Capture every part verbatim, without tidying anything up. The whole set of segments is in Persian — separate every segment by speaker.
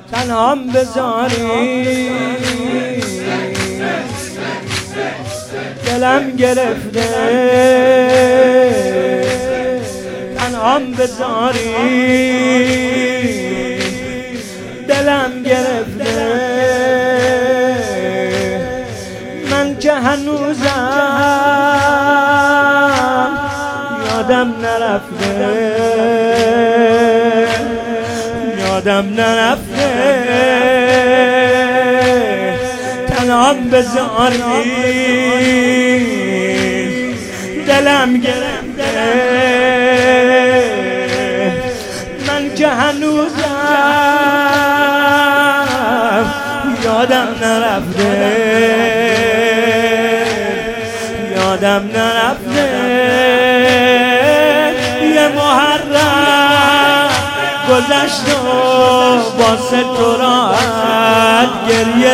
Speaker 1: تنهام بذاری دلم گرفته، تنهام بذاری دلم گرفته. من که هنوزم یادم نرفته، یادم نرفته. تنهام بذاری دلم گرفته، من که هنوزم یادم نرفته، یادم نرفته. یه محرم گذشت و واسه تو راحت گریه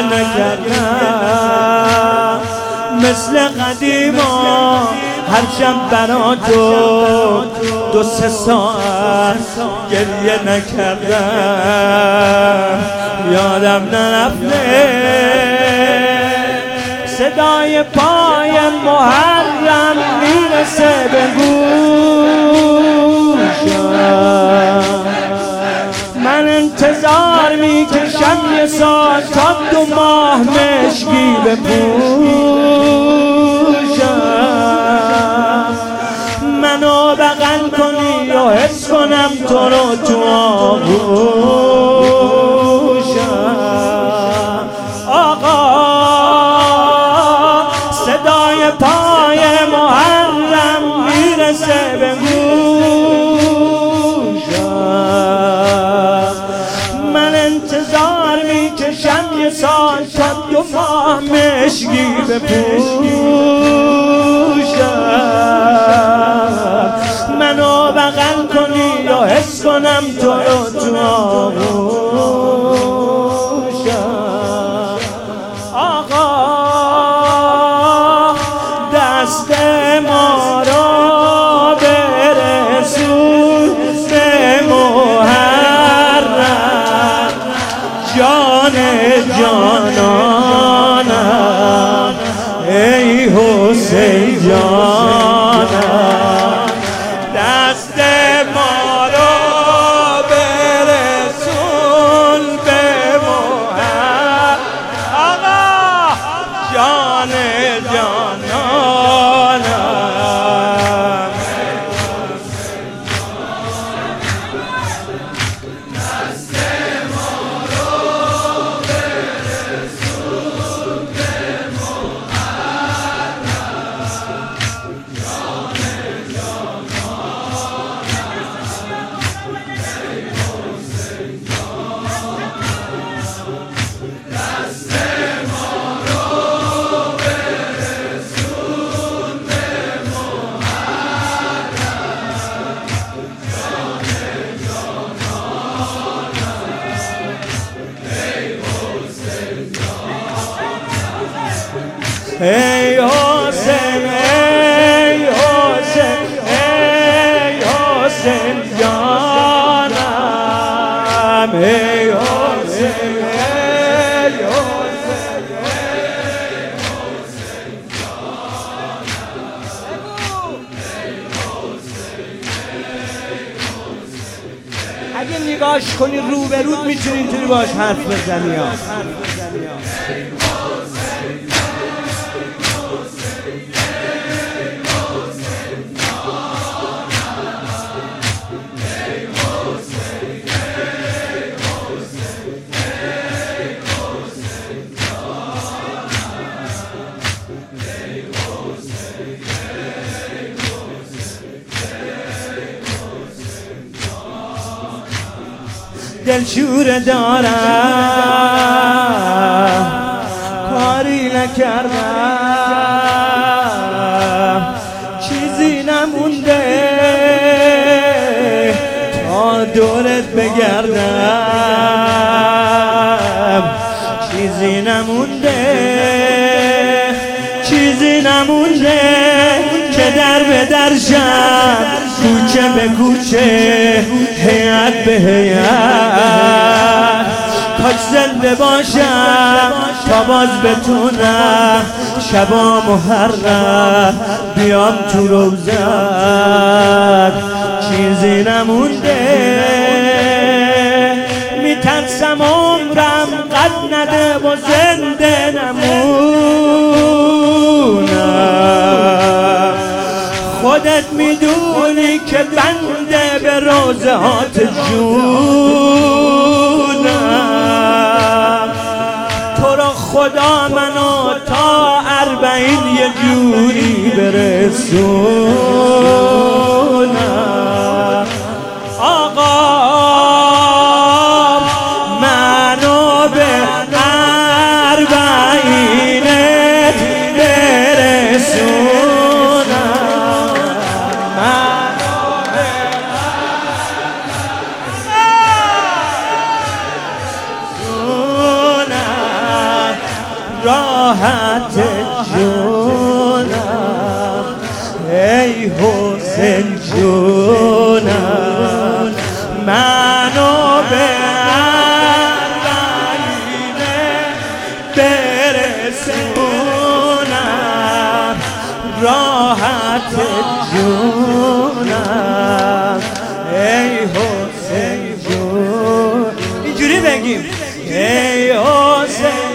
Speaker 1: نکردم، مثل قدیما هر شب برا تو دو سه ساعت گریه نکردم، یادم نرفته. صدای پای محرم میرسه به گوشم، من انتظار میکشم یه سال تا دو ماه مشکی بپوشم، منو بغل کنی و حس کنم تو رو تو آغوشم. آقا صدای پای محرم میرسه به گوشم، من انتظار میکشم یه سال تا دو ماه مشکی بپوشم، منو بغل کنی و حس کنم تو رو تو آغوشم. آقا دست ما رو برسون به محرم، جان جانانم ای حسین جانم، دست ما رو برسون به محرم. آقا جان جانانم دست ما رو برسون به محرم، جان جانانم دست ما رو برسون به ای حسین، ای حسین، ای حسین جانم، ای حسین، ای حسین، ای حسین جانم. اگه نگاش کنی روبرود میتونی اینطوری باش حرف بزنی ها. دلشوره دارم کاری نکردم، چیزی نمونده تا دورت بگردم، چیزی نمونده، چیزی نمونده که در به در شد، کوچه به کوچه، هیئت به هیئت، کاش زنده باشم تا باز بتونم شبا محرم بیام تو روزت چیزی نمونده میترسم عمرم قد نده و زنده نمونم خودت میدونی که بنده به روزهات جونم تو را خدا منو تا اربعین یه جوری برسونم آقا منو به اربعینت برسونم منو به اربعینت راحت جونم ای حسین جونم منو به اربعینت برسونم راحت جونم ای حسین جون اینجوری بگیم ای حسین